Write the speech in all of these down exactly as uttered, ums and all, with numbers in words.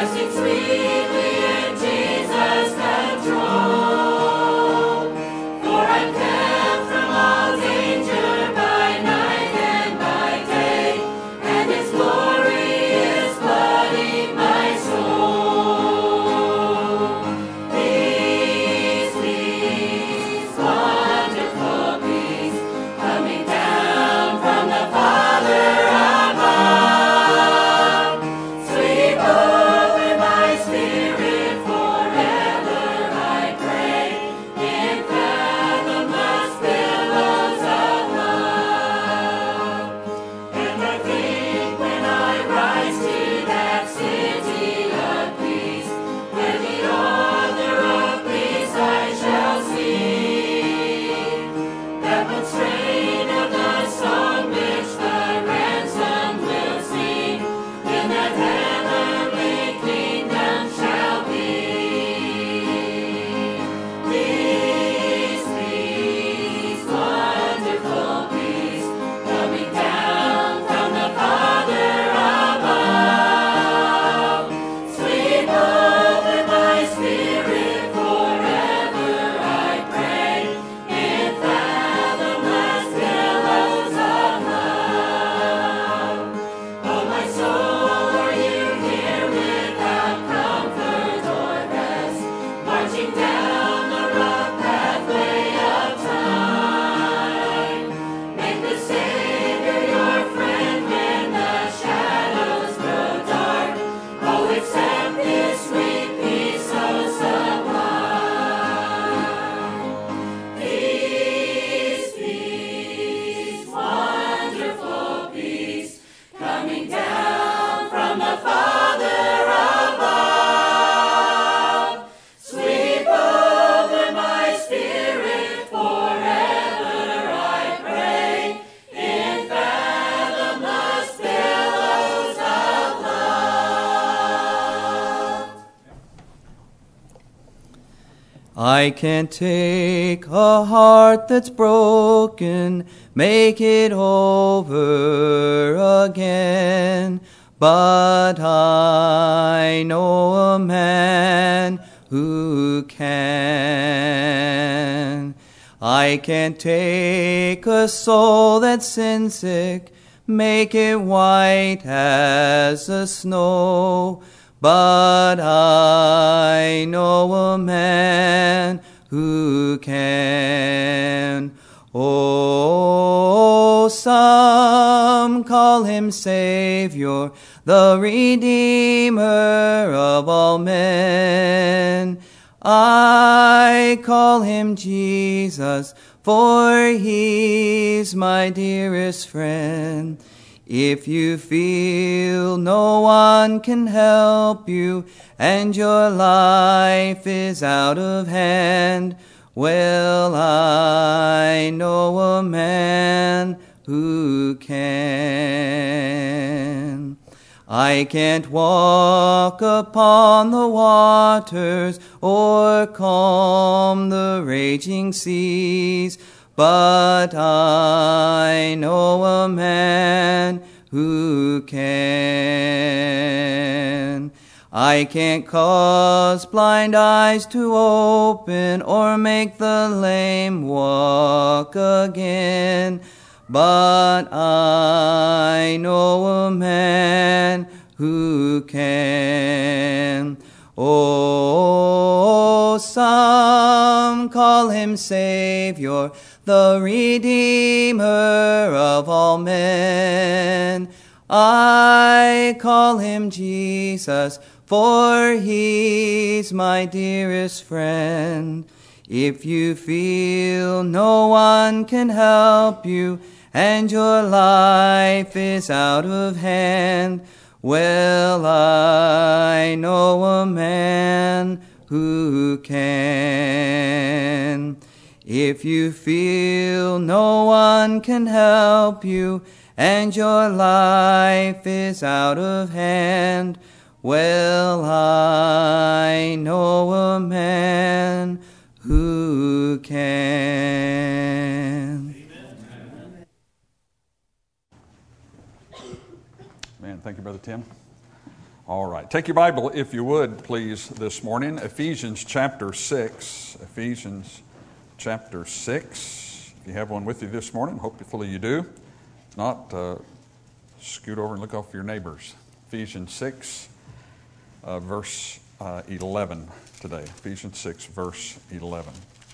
I can't take a heart that's broken, make it over again, but I know a man who can. I can't take a soul that's sin sick, make it white as the snow, but I know a man who can. Oh, some call him Savior, the Redeemer of all men. I call him Jesus, for he's my dearest friend. If you feel no one can help you and your life is out of hand, well, I know a man who can. I can't walk upon the waters or calm the raging seas, but I know a man who can. I can't cause blind eyes to open or make the lame walk again, but I know a man who can. Oh, some call him Savior, the Redeemer of all men. I call him Jesus, for he's my dearest friend. If you feel no one can help you and your life is out of hand, well, I know a man who can. If you feel no one can help you and your life is out of hand, well, I know a man who can. Man, thank you, Brother Tim. All right. Take your Bible, if you would, please, this morning. Ephesians chapter six. Ephesians chapter six. If you have one with you this morning, hopefully you do. If not, uh, scoot over and look out for your neighbors. Ephesians six, uh, verse uh, eleven today. Ephesians six, verse eleven.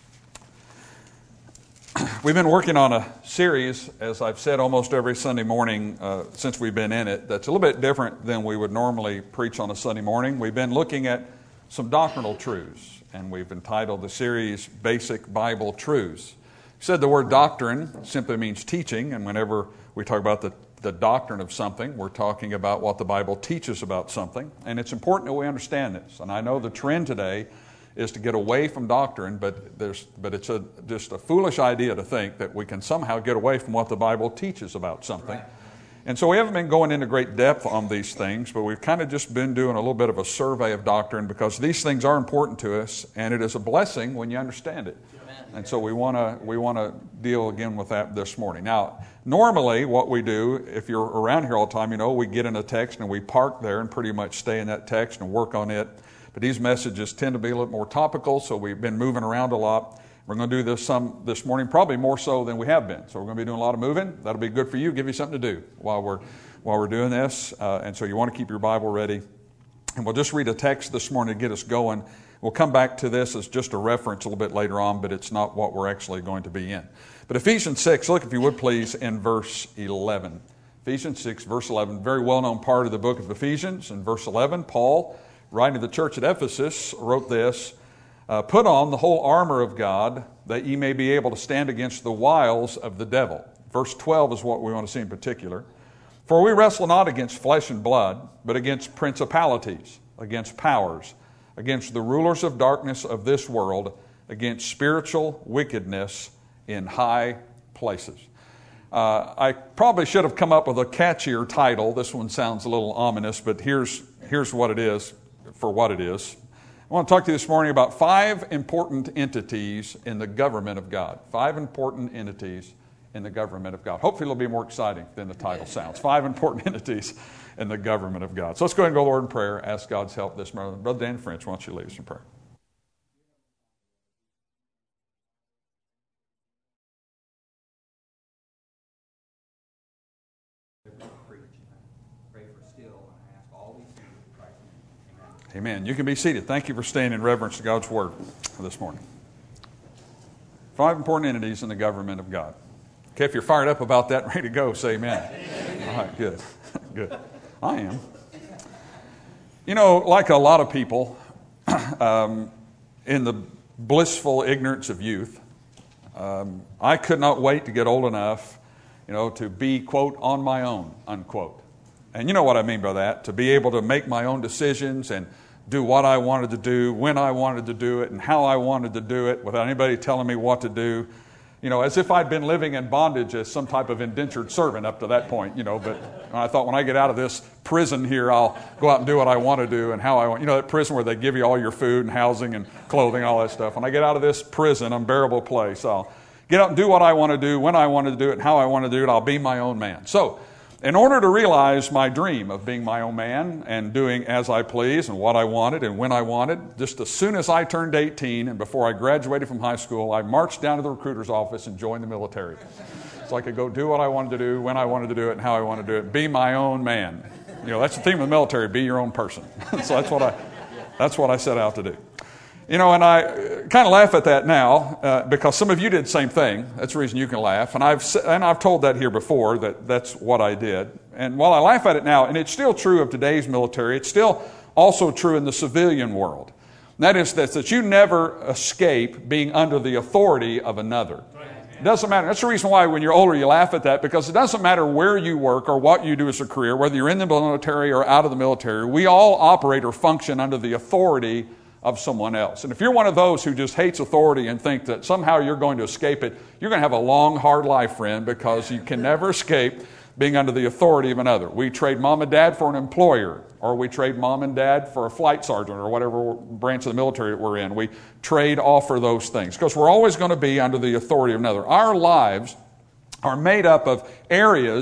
We've been working on a series, as I've said almost every Sunday morning uh, since we've been in it, that's a little bit different than we would normally preach on a Sunday morning. We've been looking at some doctrinal truths, and we've entitled the series Basic Bible Truths. You said the word doctrine simply means teaching, and whenever we talk about the, the doctrine of something, we're talking about what the Bible teaches about something, and it's important that we understand this. And I know the trend today is to get away from doctrine, but there's but it's a just a foolish idea to think that we can somehow get away from what the Bible teaches about something. Right. And so we haven't been going into great depth on these things, but we've kind of just been doing a little bit of a survey of doctrine because these things are important to us, and it is a blessing when you understand it. Amen. And so we want to we want to deal again with that this morning. Now, normally what we do, if you're around here all the time, you know, we get in a text and we park there and pretty much stay in that text and work on it. But these messages tend to be a little more topical, so we've been moving around a lot. We're going to do this some this morning, probably more so than we have been. So we're going to be doing a lot of moving. That'll be good for you. Give you something to do while we're while we're doing this. Uh, and so you want to keep your Bible ready. And we'll just read a text this morning to get us going. We'll come back to this as just a reference a little bit later on, but it's not what we're actually going to be in. But Ephesians six, look if you would please in verse eleven. Ephesians six, verse eleven, very well-known part of the book of Ephesians. In verse eleven, Paul, writing to the church at Ephesus, wrote this, uh, put on the whole armor of God that ye may be able to stand against the wiles of the devil. Verse twelve is what we want to see in particular. For we wrestle not against flesh and blood, but against principalities, against powers, against the rulers of darkness of this world, against spiritual wickedness in high places. Uh, I probably should have come up with a catchier title. This one sounds a little ominous, but here's here's what it is. For what it is. I want to talk to you this morning about five important entities in the government of God. Five important entities in the government of God. Hopefully it'll be more exciting than the title sounds. Five important entities in the government of God. So let's go ahead and go, Lord, in prayer. Ask God's help this morning. Brother Dan French, why don't you lead us in prayer? Amen. You can be seated. Thank you for staying in reverence to God's Word this morning. Five important entities in the government of God. Okay, if you're fired up about that and ready to go, say amen. Amen. All right, good. Good. I am. You know, like a lot of people, um, in the blissful ignorance of youth, um, I could not wait to get old enough, you know, to be, quote, on my own, unquote. And you know what I mean by that, to be able to make my own decisions and do what I wanted to do, when I wanted to do it, and how I wanted to do it without anybody telling me what to do. You know, as if I'd been living in bondage as some type of indentured servant up to that point, you know. But I thought when I get out of this prison here, I'll go out and do what I want to do and how I want. You know, that prison where they give you all your food and housing and clothing, all that stuff. When I get out of this prison, unbearable place, I'll get out and do what I want to do, when I want to do it, and how I want to do it. I'll be my own man. So, in order to realize my dream of being my own man and doing as I please and what I wanted and when I wanted, just as soon as I turned eighteen and before I graduated from high school, I marched down to the recruiter's office and joined the military. So I could go do what I wanted to do, when I wanted to do it, and how I wanted to do it. Be my own man. You know, that's the theme of the military, be your own person. So that's what I that's what I set out to do. You know, and I kind of laugh at that now uh, because some of you did the same thing. That's the reason you can laugh. And I've and I've told that here before, that that's what I did. And while I laugh at it now, and it's still true of today's military, it's still also true in the civilian world. And that is that, that you never escape being under the authority of another. It doesn't matter. That's the reason why when you're older you laugh at that, because it doesn't matter where you work or what you do as a career, whether you're in the military or out of the military, we all operate or function under the authority of someone else. And if you're one of those who just hates authority and think that somehow you're going to escape it, you're going to have a long, hard life, friend, because you can never escape being under the authority of another. We trade mom and dad for an employer, or we trade mom and dad for a flight sergeant or whatever branch of the military that we're in. We trade off for those things because we're always going to be under the authority of another. Our lives are made up of areas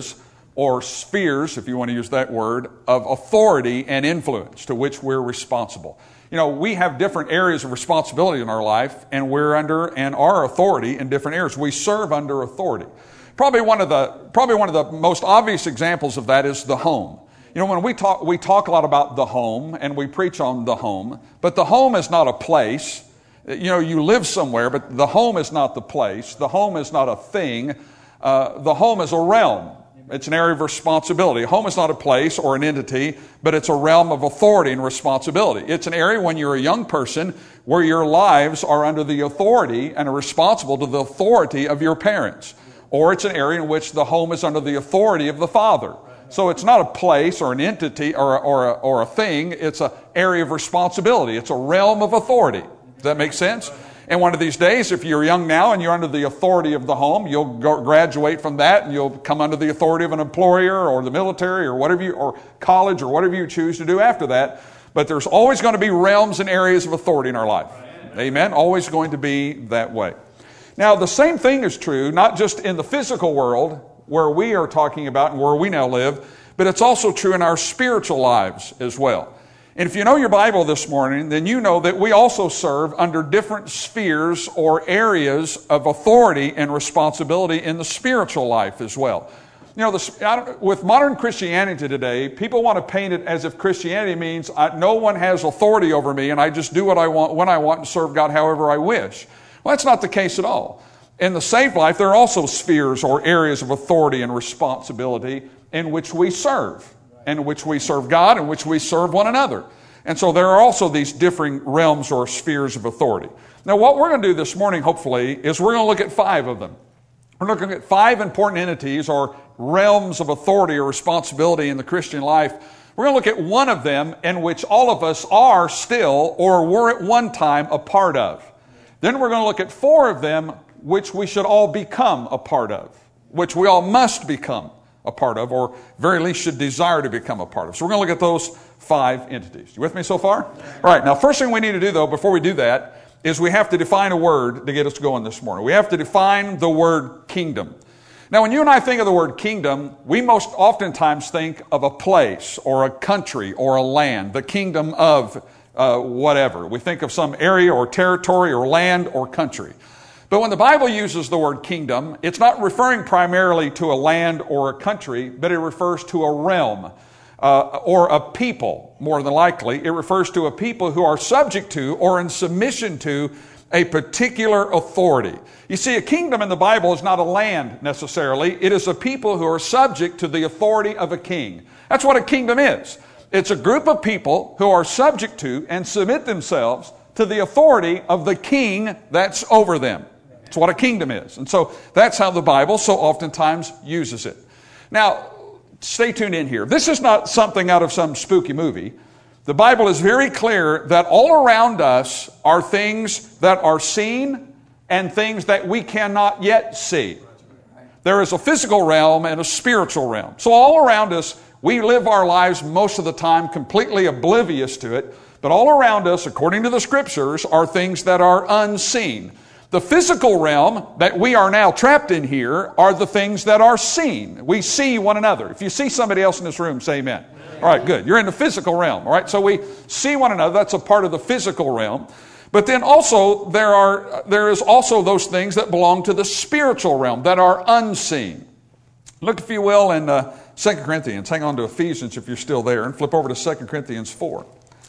or spheres, if you want to use that word, of authority and influence to which we're responsible. You know, we have different areas of responsibility in our life, and we're under and are authority in different areas. We serve under authority. Probably one of the probably one of the most obvious examples of that is the home. You know, when we talk we talk a lot about the home, and we preach on the home, but the home is not a place. You know, you live somewhere, but the home is not the place. The home is not a thing. Uh, the home is a realm. It's an area of responsibility. Home is not a place or an entity, but it's a realm of authority and responsibility. It's an area when you're a young person where your lives are under the authority and are responsible to the authority of your parents. Or it's an area in which the home is under the authority of the father. So it's not a place or an entity or a, or a, or a thing. It's an area of responsibility. It's a realm of authority. Does that make sense? And one of these days, if you're young now and you're under the authority of the home, you'll go graduate from that and you'll come under the authority of an employer or the military or whatever you, or college or whatever you choose to do after that. But there's always going to be realms and areas of authority in our life. Amen? Always going to be that way. Now, the same thing is true, not just in the physical world where we are talking about and where we now live, but it's also true in our spiritual lives as well. And if you know your Bible this morning, then you know that we also serve under different spheres or areas of authority and responsibility in the spiritual life as well. You know, the, I don't, with modern Christianity today, people want to paint it as if Christianity means I, no one has authority over me and I just do what I want, when I want, and serve God however I wish. Well, that's not the case at all. In the saved life, there are also spheres or areas of authority and responsibility in which we serve. In which we serve God, in which we serve one another. And so there are also these differing realms or spheres of authority. Now what we're going to do this morning, hopefully, is we're going to look at five of them. We're looking at five important entities or realms of authority or responsibility in the Christian life. We're going to look at one of them in which all of us are still or were at one time a part of. Then we're going to look at four of them which we should all become a part of, which we all must become a part of, or very least should desire to become a part of. So we're going to look at those five entities. You with me so far? All right, now first thing we need to do, though, before we do that, is we have to define a word to get us going this morning. We have to define the word kingdom. Now, when you and I think of the word kingdom, we most oftentimes think of a place or a country or a land, the kingdom of uh, whatever. We think of some area or territory or land or country. But when the Bible uses the word kingdom, it's not referring primarily to a land or a country, but it refers to a realm uh, or a people, more than likely. It refers to a people who are subject to or in submission to a particular authority. You see, a kingdom in the Bible is not a land necessarily. It is a people who are subject to the authority of a king. That's what a kingdom is. It's a group of people who are subject to and submit themselves to the authority of the king that's over them. It's what a kingdom is. And so that's how the Bible so oftentimes uses it. Now, stay tuned in here. This is not something out of some spooky movie. The Bible is very clear that all around us are things that are seen and things that we cannot yet see. There is a physical realm and a spiritual realm. So all around us, we live our lives most of the time completely oblivious to it. But all around us, according to the Scriptures, are things that are unseen. The physical realm that we are now trapped in here are the things that are seen. We see one another. If you see somebody else in this room, say amen. All right, good. You're in the physical realm. All right, so we see one another. That's a part of the physical realm. But then also there are there is also those things that belong to the spiritual realm that are unseen. Look, if you will, in uh, Second Corinthians. Hang on to Ephesians if you're still there, and flip over to Second Corinthians four.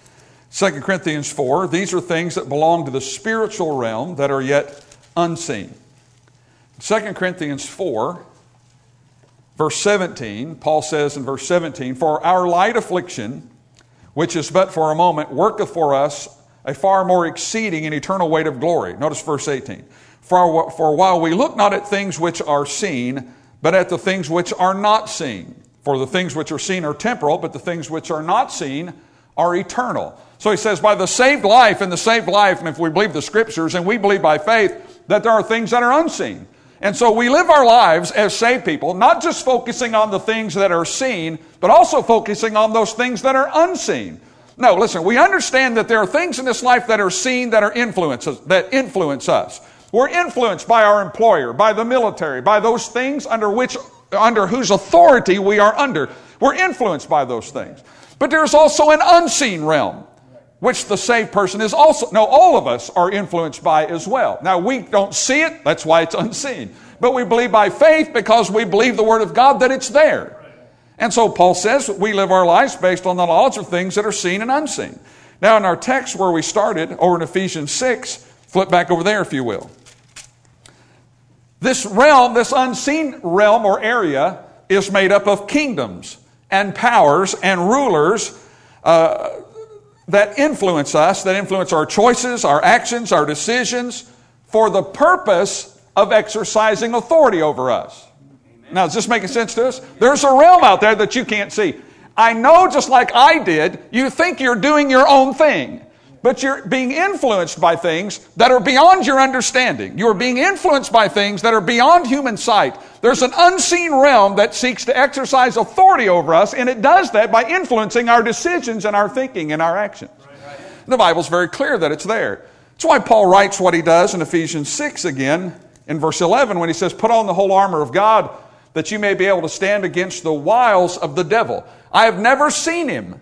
Second Corinthians four, these are things that belong to the spiritual realm that are yet unseen. Second Corinthians four, verse seventeen, Paul says in verse seventeen, "For our light affliction, which is but for a moment, worketh for us a far more exceeding and eternal weight of glory." Notice verse eighteen. For, for while we look not at things which are seen, but at the things which are not seen. For the things which are seen are temporal, but the things which are not seen are eternal. So he says, by the saved life and the saved life, and if we believe the Scriptures, and we believe by faith, that there are things that are unseen. And so we live our lives as saved people, not just focusing on the things that are seen, but also focusing on those things that are unseen. No, listen, we understand that there are things in this life that are seen that are influences, that influence us. We're influenced by our employer, by the military, by those things under which under whose authority we are under. We're influenced by those things. But there's also an unseen realm, which the saved person is also, no, all of us are influenced by as well. Now, we don't see it, that's why it's unseen. But we believe by faith because we believe the Word of God that it's there. And so Paul says we live our lives based on the knowledge of things that are seen and unseen. Now, in our text where we started, over in Ephesians six, flip back over there if you will. This realm, this unseen realm or area, is made up of kingdoms and powers and rulers uh, that influence us, that influence our choices, our actions, our decisions, for the purpose of exercising authority over us. Amen. Now, is this making sense to us? There's a realm out there that you can't see. I know, just like I did, you think you're doing your own thing. But you're being influenced by things that are beyond your understanding. You're being influenced by things that are beyond human sight. There's an unseen realm that seeks to exercise authority over us, and it does that by influencing our decisions and our thinking and our actions. Right, right. The Bible's very clear that it's there. That's why Paul writes what he does in Ephesians six again, in verse eleven, when he says, "Put on the whole armor of God, that you may be able to stand against the wiles of the devil. I have never seen him,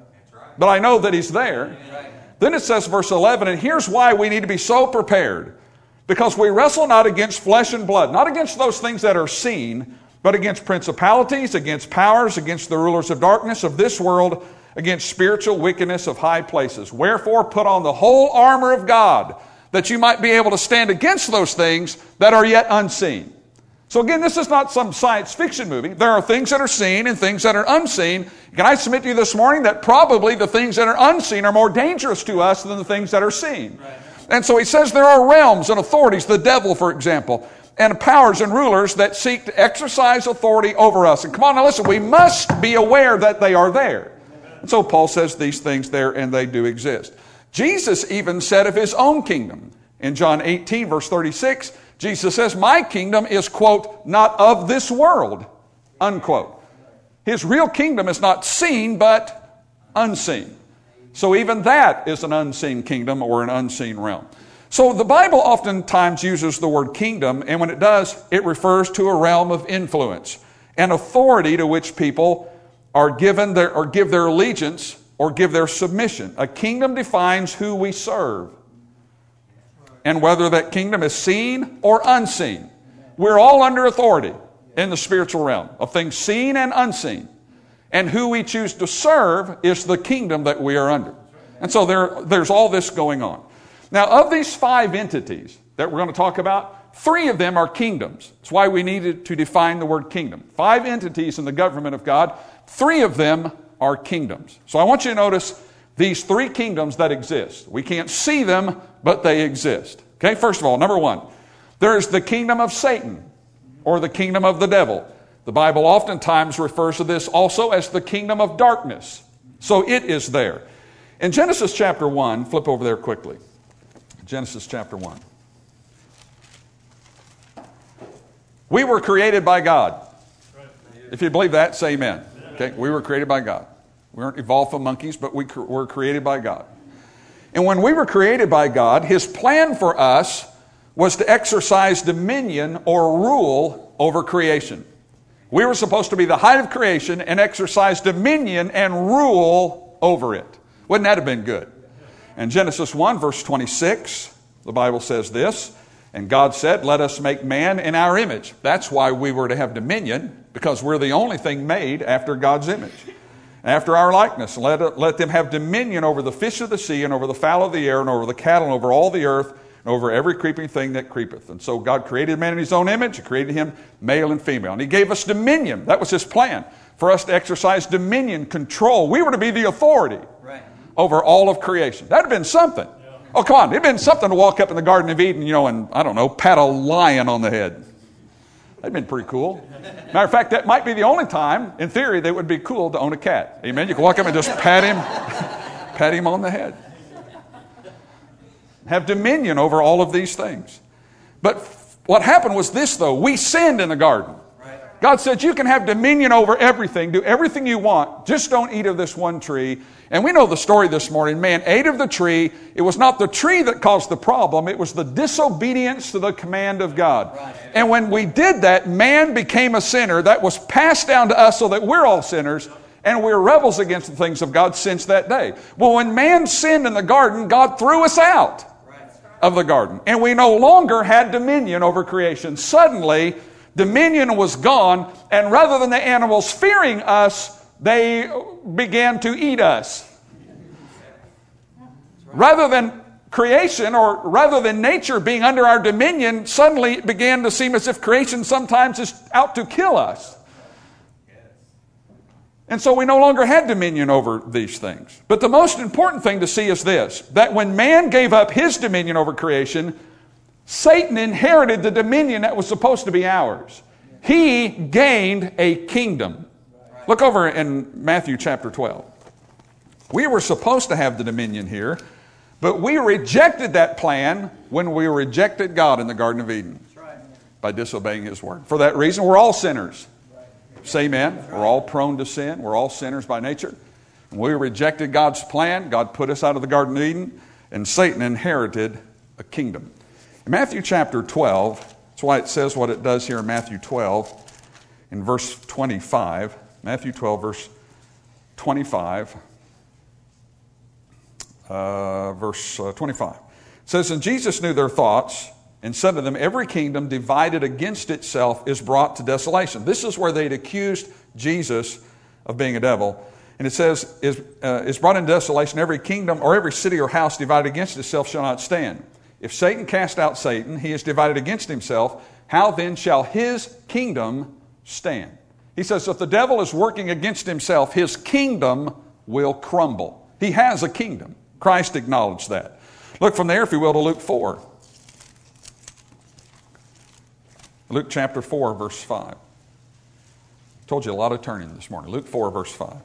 but I know that he's there." Then it says, verse eleven, and here's why we need to be so prepared. Because we wrestle not against flesh and blood, not against those things that are seen, but against principalities, against powers, against the rulers of darkness of this world, against spiritual wickedness of high places. Wherefore put on the whole armor of God, that you might be able to stand against those things that are yet unseen. So again, this is not some science fiction movie. There are things that are seen and things that are unseen. Can I submit to you this morning that probably the things that are unseen are more dangerous to us than the things that are seen? Right. And so he says there are realms and authorities, the devil, for example, and powers and rulers that seek to exercise authority over us. And come on, now listen, we must be aware that they are there. And so Paul says these things there, and they do exist. Jesus even said of his own kingdom in John eighteen, verse thirty-six, Jesus says, "My kingdom is," quote, "not of this world," unquote. His real kingdom is not seen, but unseen. So even that is an unseen kingdom or an unseen realm. So the Bible oftentimes uses the word kingdom, and when it does, it refers to a realm of influence, an authority to which people are given their, or give their allegiance or give their submission. A kingdom defines who we serve, and whether that kingdom is seen or unseen. We're all under authority in the spiritual realm of things seen and unseen. And who we choose to serve is the kingdom that we are under. And so there, there's all this going on. Now, of these five entities that we're going to talk about, three of them are kingdoms. That's why we needed to define the word kingdom. Five entities in the government of God, three of them are kingdoms. So I want you to notice these three kingdoms that exist. We can't see them, but they exist. Okay, first of all, number one, there is the kingdom of Satan, or the kingdom of the devil. The Bible oftentimes refers to this also as the kingdom of darkness. So it is there. In Genesis chapter one, flip over there quickly. Genesis chapter one. We were created by God. If you believe that, say amen. Okay, we were created by God. We weren't evolved from monkeys, but we were created by God. And when we were created by God, His plan for us was to exercise dominion or rule over creation. We were supposed to be the height of creation and exercise dominion and rule over it. Wouldn't that have been good? In Genesis one, verse twenty-six, the Bible says this, and God said, "Let us make man in our image." That's why we were to have dominion, because we're the only thing made after God's image. After our likeness, let, let them have dominion over the fish of the sea and over the fowl of the air and over the cattle and over all the earth and over every creeping thing that creepeth. And so God created man in His own image. He created him male and female. And He gave us dominion. That was His plan, for us to exercise dominion, control. We were to be the authority right. over all of creation. That would have been something. Yeah. Oh, come on. It would have been something to walk up in the Garden of Eden, you know, and, I don't know, pat a lion on the head. That'd been pretty cool. Matter of fact, that might be the only time, in theory, that it would be cool to own a cat. Amen? You can walk up and just pat him, pat him on the head. Have dominion over all of these things. But what happened was this, though. We sinned in the garden. God said you can have dominion over everything, do everything you want, just don't eat of this one tree. And we know the story this morning. Man ate of the tree. It was not the tree that caused the problem. It was the disobedience to the command of God. And when we did that, man became a sinner. That was passed down to us so that we're all sinners. And we're rebels against the things of God since that day. Well, when man sinned in the garden, God threw us out of the garden. And we no longer had dominion over creation. Suddenly, dominion was gone. And rather than the animals fearing us, they began to eat us. Rather than creation, or rather than nature being under our dominion, suddenly it began to seem as if creation sometimes is out to kill us. And so we no longer had dominion over these things. But the most important thing to see is this, that when man gave up his dominion over creation, Satan inherited the dominion that was supposed to be ours. He gained a kingdom. Look over in Matthew chapter twelve. We were supposed to have the dominion here, but we rejected that plan when we rejected God in the Garden of Eden by disobeying His word. For that reason, we're all sinners. Say amen. We're all prone to sin. We're all sinners by nature. When we rejected God's plan, God put us out of the Garden of Eden, and Satan inherited a kingdom. In Matthew chapter twelve, that's why it says what it does here in Matthew twelve, in verse twenty-five. Matthew twelve, verse twenty-five. Uh, verse uh, twenty-five. It says, "And Jesus knew their thoughts, and said to them, Every kingdom divided against itself is brought to desolation." This is where they'd accused Jesus of being a devil. And it says, is, uh, is brought into desolation, every kingdom or every city or house divided against itself shall not stand. If Satan cast out Satan, he is divided against himself. How then shall his kingdom stand? He says, if the devil is working against himself, his kingdom will crumble. He has a kingdom. Christ acknowledged that. Look from there, if you will, to Luke four. Luke chapter four, verse five. Told you a lot of turning this morning. Luke four, verse five.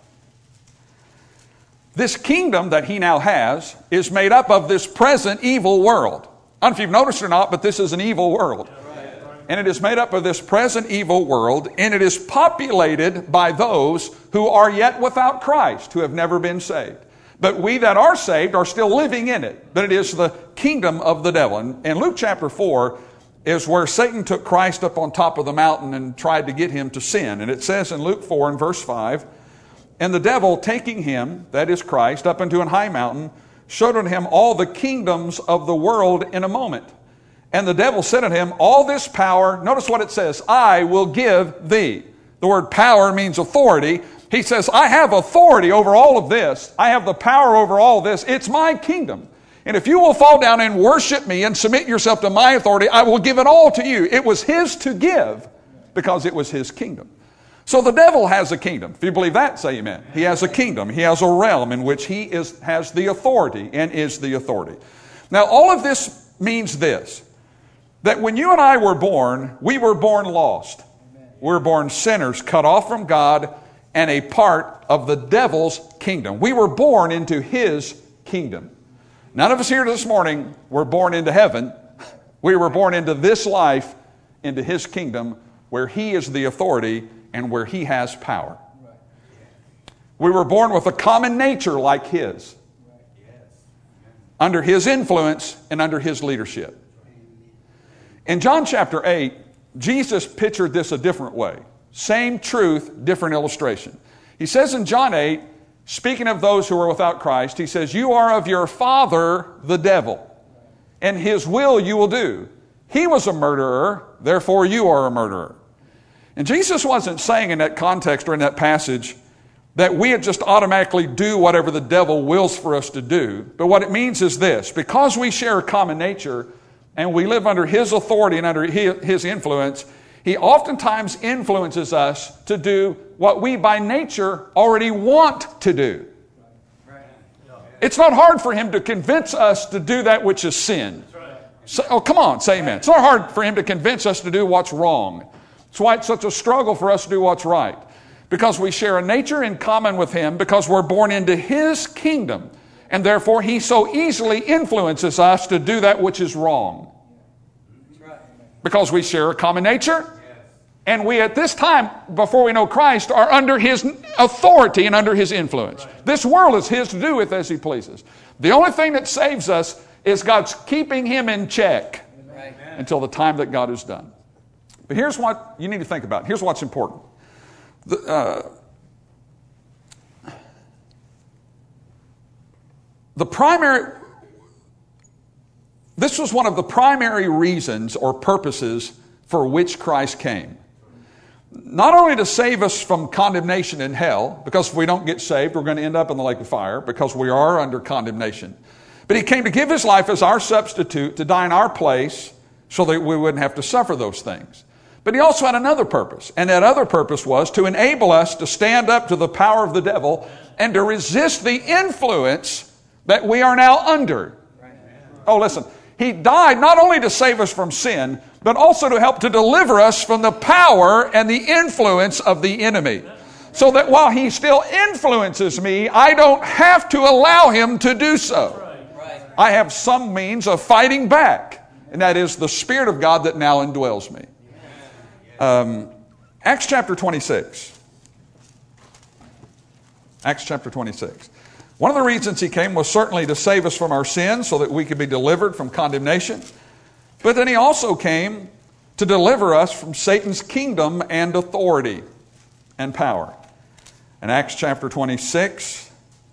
This kingdom that he now has is made up of this present evil world. I don't know if you've noticed or not, but this is an evil world. And it is made up of this present evil world, and it is populated by those who are yet without Christ, who have never been saved. But we that are saved are still living in it. But it is the kingdom of the devil. And, and Luke chapter four is where Satan took Christ up on top of the mountain and tried to get him to sin. And it says in Luke four and verse five, "And the devil, taking him," that is Christ, "up into an high mountain, showed unto him all the kingdoms of the world in a moment. And the devil said unto him, All this power," notice what it says, "I will give thee." The word power means authority. He says, I have authority over all of this. I have the power over all this. It's my kingdom. And if you will fall down and worship me and submit yourself to my authority, I will give it all to you. It was his to give because it was his kingdom. So the devil has a kingdom. If you believe that, say amen. He has a kingdom. He has a realm in which he is has the authority and is the authority. Now, all of this means this, that when you and I were born, we were born lost. We were born sinners, cut off from God, and a part of the devil's kingdom. We were born into his kingdom. None of us here this morning were born into heaven. We were born into this life, into his kingdom, where he is the authority and where he has power. We were born with a common nature like his, under his influence and under his leadership. In John chapter eight, Jesus pictured this a different way. Same truth, different illustration. He says in John eight, speaking of those who are without Christ, he says, "You are of your father, the devil, and his will you will do. He was a murderer, therefore you are a murderer." And Jesus wasn't saying in that context or in that passage that we just automatically do whatever the devil wills for us to do. But what it means is this: because we share a common nature and we live under his authority and under his influence, he oftentimes influences us to do what we by nature already want to do. It's not hard for him to convince us to do that which is sin. So, oh, come on, say amen. It's not hard for him to convince us to do what's wrong. That's why it's such a struggle for us to do what's right. Because we share a nature in common with him, because we're born into his kingdom. And therefore, he so easily influences us to do that which is wrong. Because we share a common nature And we at this time, before we know Christ, are under His authority and under His influence. Right. This world is His to do with as He pleases. The only thing that saves us is God's keeping Him in check right. until the time that God is done. But here's what you need to think about. Here's what's important. The, uh, the primary, this was one of the primary reasons or purposes for which Christ came. Not only to save us from condemnation in hell, because if we don't get saved, we're going to end up in the lake of fire, because we are under condemnation. But He came to give His life as our substitute, to die in our place, so that we wouldn't have to suffer those things. But He also had another purpose, and that other purpose was to enable us to stand up to the power of the devil and to resist the influence that we are now under. Oh, listen. He died not only to save us from sin, but also to help to deliver us from the power and the influence of the enemy. So that while He still influences me, I don't have to allow Him to do so. I have some means of fighting back, and that is the Spirit of God that now indwells me. Um, Acts chapter twenty-six. Acts chapter twenty-six. One of the reasons He came was certainly to save us from our sins so that we could be delivered from condemnation. But then He also came to deliver us from Satan's kingdom and authority and power. In Acts chapter twenty-six,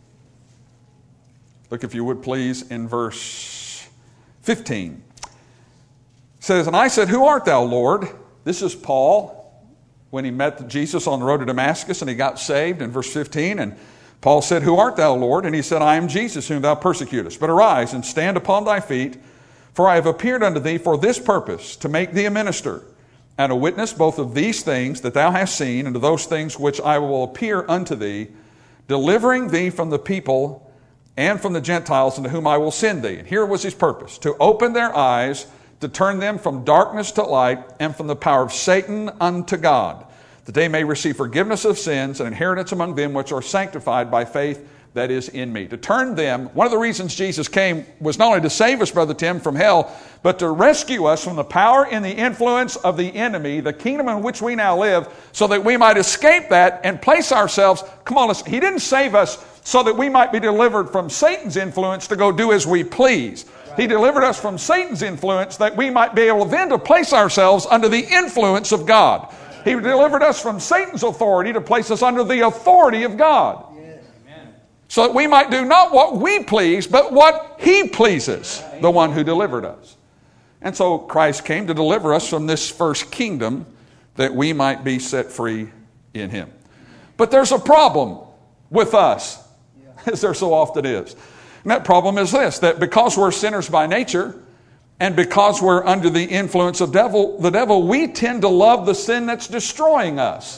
look if you would please in verse fifteen. It says, "And I said, Who art thou, Lord?" This is Paul when he met Jesus on the road to Damascus and he got saved in verse fifteen. And Paul said, Who art thou, Lord? And he said, I am Jesus whom thou persecutest. But arise and stand upon thy feet, for I have appeared unto thee for this purpose, to make thee a minister and a witness both of these things that thou hast seen, and of those things which I will appear unto thee, delivering thee from the people and from the Gentiles unto whom I will send thee. And here was his purpose, to open their eyes, to turn them from darkness to light, and from the power of Satan unto God, that they may receive forgiveness of sins and inheritance among them which are sanctified by faith that is in me. To turn them, one of the reasons Jesus came was not only to save us, Brother Tim, from hell, but to rescue us from the power and the influence of the enemy, the kingdom in which we now live, so that we might escape that and place ourselves, come on, listen, He didn't save us so that we might be delivered from Satan's influence to go do as we please. He delivered us from Satan's influence that we might be able then to place ourselves under the influence of God. He delivered us from Satan's authority to place us under the authority of God. So that we might do not what we please, but what He pleases, the one who delivered us. And so Christ came to deliver us from this first kingdom that we might be set free in Him. But there's a problem with us, as there so often is. And that problem is this, that because we're sinners by nature, and because we're under the influence of devil, the devil, we tend to love the sin that's destroying us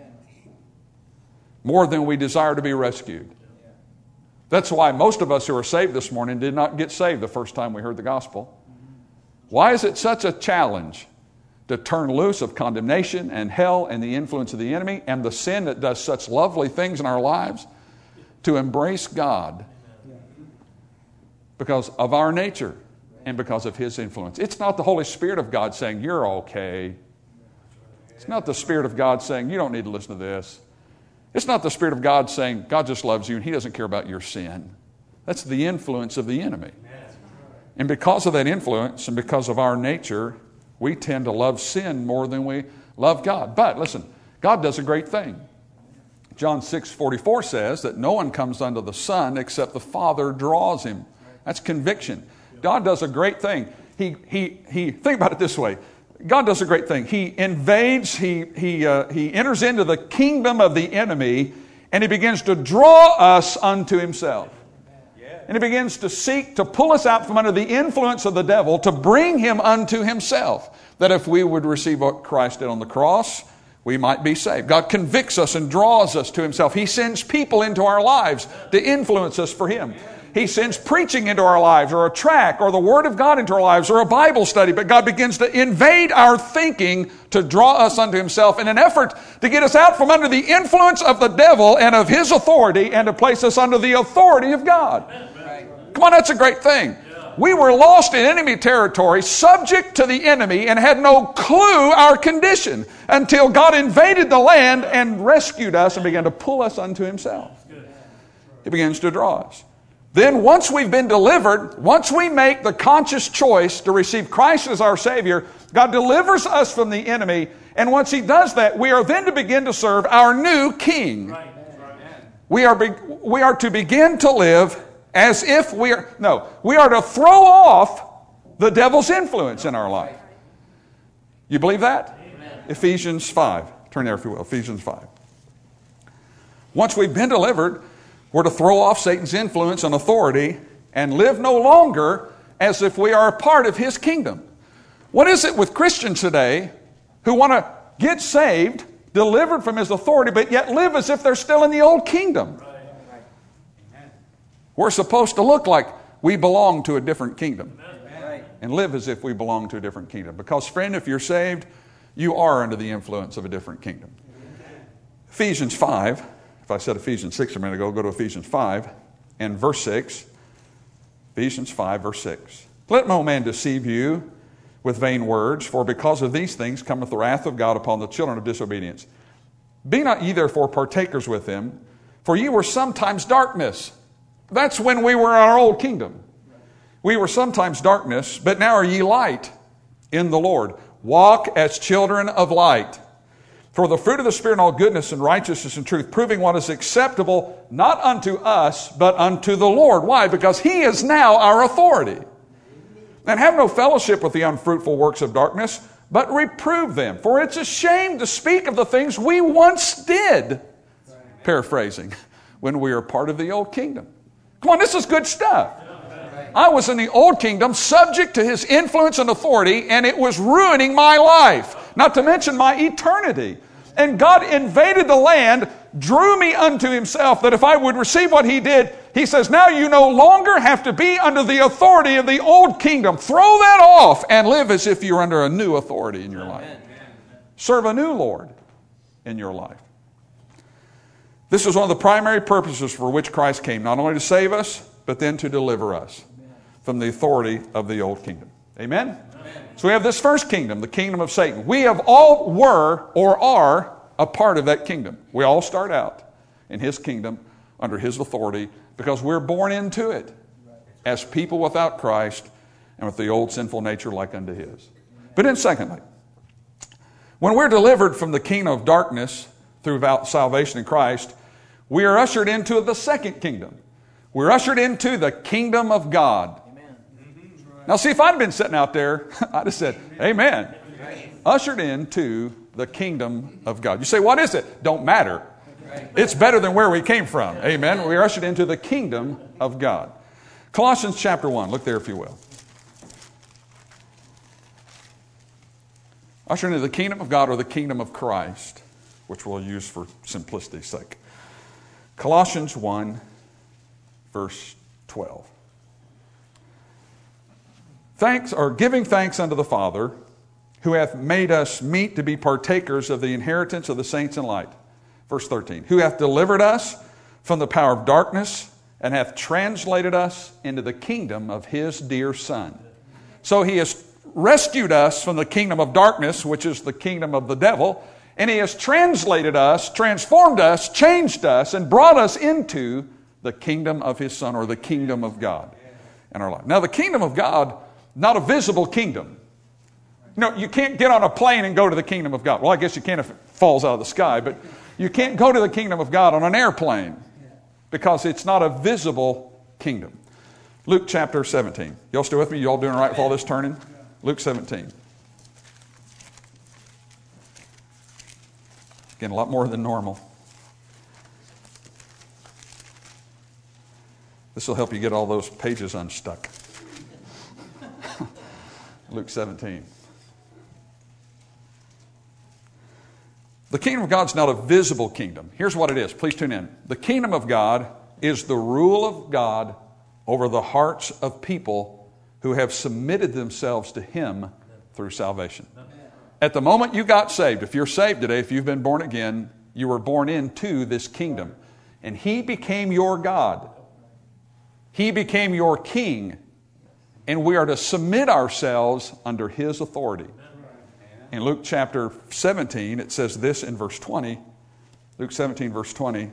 more than we desire to be rescued. That's why most of us who are saved this morning did not get saved the first time we heard the gospel. Why is it such a challenge to turn loose of condemnation and hell and the influence of the enemy and the sin that does such lovely things in our lives, to embrace God because of our nature and because of His influence? It's not the Holy Spirit of God saying, you're okay. It's not the Spirit of God saying, you don't need to listen to this. It's not the Spirit of God saying, God just loves you and He doesn't care about your sin. That's the influence of the enemy. And because of that influence and because of our nature, we tend to love sin more than we love God. But listen, God does a great thing. John six forty-four says that no one comes unto the Son except the Father draws him. That's conviction. God does a great thing. He, he, he, think about it this way. God does a great thing. He invades, he, he, uh, he enters into the kingdom of the enemy, and He begins to draw us unto Himself. And He begins to seek to pull us out from under the influence of the devil, to bring him unto Himself. That if we would receive what Christ did on the cross, we might be saved. God convicts us and draws us to Himself. He sends people into our lives to influence us for Him. He sends preaching into our lives, or a tract, or the Word of God into our lives, or a Bible study. But God begins to invade our thinking to draw us unto Himself in an effort to get us out from under the influence of the devil and of his authority, and to place us under the authority of God. Come on, that's a great thing. We were lost in enemy territory, subject to the enemy, and had no clue our condition until God invaded the land and rescued us and began to pull us unto himself. He begins to draw us. Then once we've been delivered, once we make the conscious choice to receive Christ as our Savior, God delivers us from the enemy. And once he does that, we are then to begin to serve our new King. We are, be, we are to begin to live as if we are, no, we are to throw off the devil's influence in our life. You believe that? Amen. Ephesians five. Turn there if you will. Ephesians five. Once we've been delivered, we're to throw off Satan's influence and authority and live no longer as if we are a part of his kingdom. What is it with Christians today who want to get saved, delivered from his authority, but yet live as if they're still in the old kingdom? We're supposed to look like we belong to a different kingdom and live as if we belong to a different kingdom. Because, friend, if you're saved, you are under the influence of a different kingdom. Ephesians five. If I said Ephesians six a minute ago, go to Ephesians five and verse six. Ephesians five, verse six. Let no man deceive you with vain words, for because of these things cometh the wrath of God upon the children of disobedience. Be not ye therefore partakers with them, for ye were sometimes darkness. That's when we were in our old kingdom. We were sometimes darkness, but now are ye light in the Lord. Walk as children of light. For the fruit of the Spirit in all goodness and righteousness and truth, proving what is acceptable, not unto us, but unto the Lord. Why? Because he is now our authority. And have no fellowship with the unfruitful works of darkness, but reprove them. For it's a shame to speak of the things we once did. Paraphrasing, when we were part of the old kingdom. Come on, this is good stuff. I was in the old kingdom, subject to his influence and authority, and it was ruining my life. Not to mention my eternity. And God invaded the land, drew me unto himself, that if I would receive what he did, he says, now you no longer have to be under the authority of the old kingdom. Throw that off and live as if you're under a new authority in your life. Serve a new Lord in your life. This is one of the primary purposes for which Christ came, not only to save us, but then to deliver us from the authority of the old kingdom. Amen? So we have this first kingdom, the kingdom of Satan. We have all were or are a part of that kingdom. We all start out in his kingdom under his authority because we're born into it as people without Christ and with the old sinful nature like unto his. But then secondly, when we're delivered from the kingdom of darkness through salvation in Christ, we are ushered into the second kingdom. We're ushered into the kingdom of God. Now, see, if I'd been sitting out there, I'd have said, amen. Ushered into the kingdom of God. You say, what is it? Don't matter. It's better than where we came from. Amen. We're ushered into the kingdom of God. Colossians chapter one. Look there if you will. Ushered into the kingdom of God or the kingdom of Christ, which we'll use for simplicity's sake. Colossians one, verse twelve. Thanks, or giving thanks unto the Father, who hath made us meet to be partakers of the inheritance of the saints in light. Verse thirteen. Who hath delivered us from the power of darkness, and hath translated us into the kingdom of his dear Son. So he has rescued us from the kingdom of darkness, which is the kingdom of the devil, and he has translated us, transformed us, changed us, and brought us into the kingdom of his Son, or the kingdom of God in our life. Now, the kingdom of God, not a visible kingdom. No, you can't get on a plane and go to the kingdom of God. Well, I guess you can if it falls out of the sky, but you can't go to the kingdom of God on an airplane because it's not a visible kingdom. Luke chapter seventeen. Y'all still with me? Y'all doing all right with all this turning? Luke seventeen. Again, a lot more than normal. This will help you get all those pages unstuck. Luke seventeen. The kingdom of God's not a visible kingdom. Here's what it is. Please tune in. The kingdom of God is the rule of God over the hearts of people who have submitted themselves to him through salvation. At the moment you got saved, if you're saved today, if you've been born again, you were born into this kingdom. And he became your God. He became your king. and we are to submit ourselves under His authority. In Luke chapter seventeen, it says this in verse twenty. Luke seventeen, verse twenty.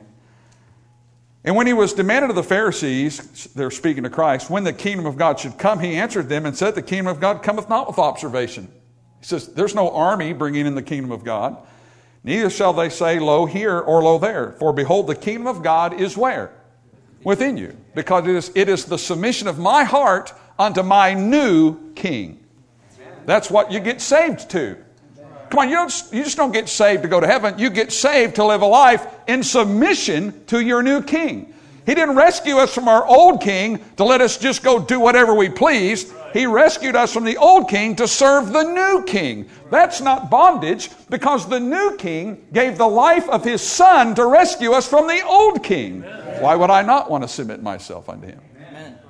And when He was demanded of the Pharisees, they're speaking to Christ, when the kingdom of God should come, He answered them and said, the kingdom of God cometh not with observation. He says, there's no army bringing in the kingdom of God. Neither shall they say, lo here or lo there. For behold, the kingdom of God is where? Within you. Because it is, it is the submission of my heart unto my new king. That's what you get saved to. Come on, you, don't, you just don't get saved to go to heaven. You get saved to live a life in submission to your new king. He didn't rescue us from our old king to let us just go do whatever we please. He rescued us from the old king to serve the new king. That's not bondage, because the new king gave the life of his son to rescue us from the old king. Why would I not want to submit myself unto him? Amen.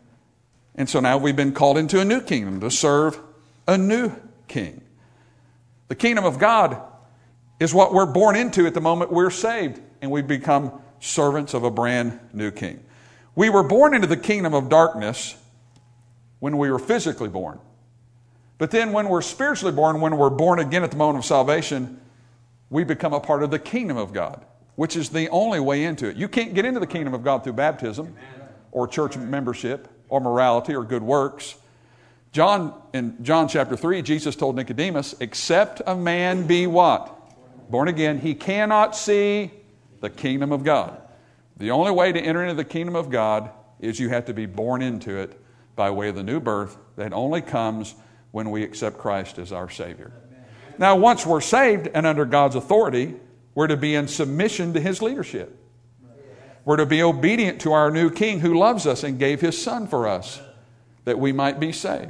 And so now we've been called into a new kingdom to serve a new king. The kingdom of God is what we're born into at the moment we're saved, and we become servants of a brand new king. We were born into the kingdom of darkness when we were physically born. But then when we're spiritually born, when we're born again at the moment of salvation, we become a part of the kingdom of God, which is the only way into it. You can't get into the kingdom of God through baptism or church membership or morality or good works. John, in John chapter three, Jesus told Nicodemus, except a man be what? Born again, he cannot see the kingdom of God. The only way to enter into the kingdom of God is you have to be born into it by way of the new birth that only comes when we accept Christ as our Savior. Now, once we're saved and under God's authority, we're to be in submission to His leadership. We're to be obedient to our new King who loves us and gave His Son for us that we might be saved.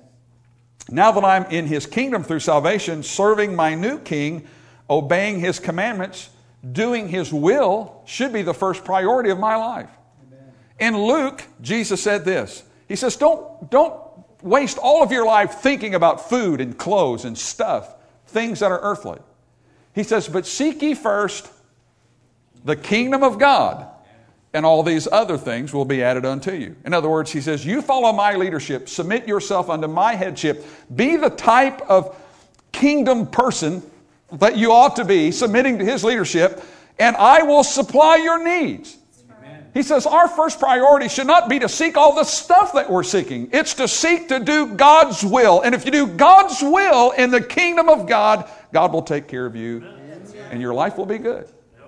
Now that I'm in His kingdom through salvation, serving my new King, obeying His commandments, doing His will should be the first priority of my life. In Luke, Jesus said this. He says, don't, don't waste all of your life thinking about food and clothes and stuff, things that are earthly. He says, but seek ye first the kingdom of God, and all these other things will be added unto you. In other words, he says, you follow my leadership, submit yourself unto my headship, be the type of kingdom person that you ought to be, submitting to His leadership, and I will supply your needs. Amen. He says our first priority should not be to seek all the stuff that we're seeking. It's to seek to do God's will. And if you do God's will in the kingdom of God, God will take care of you, and your life will be good.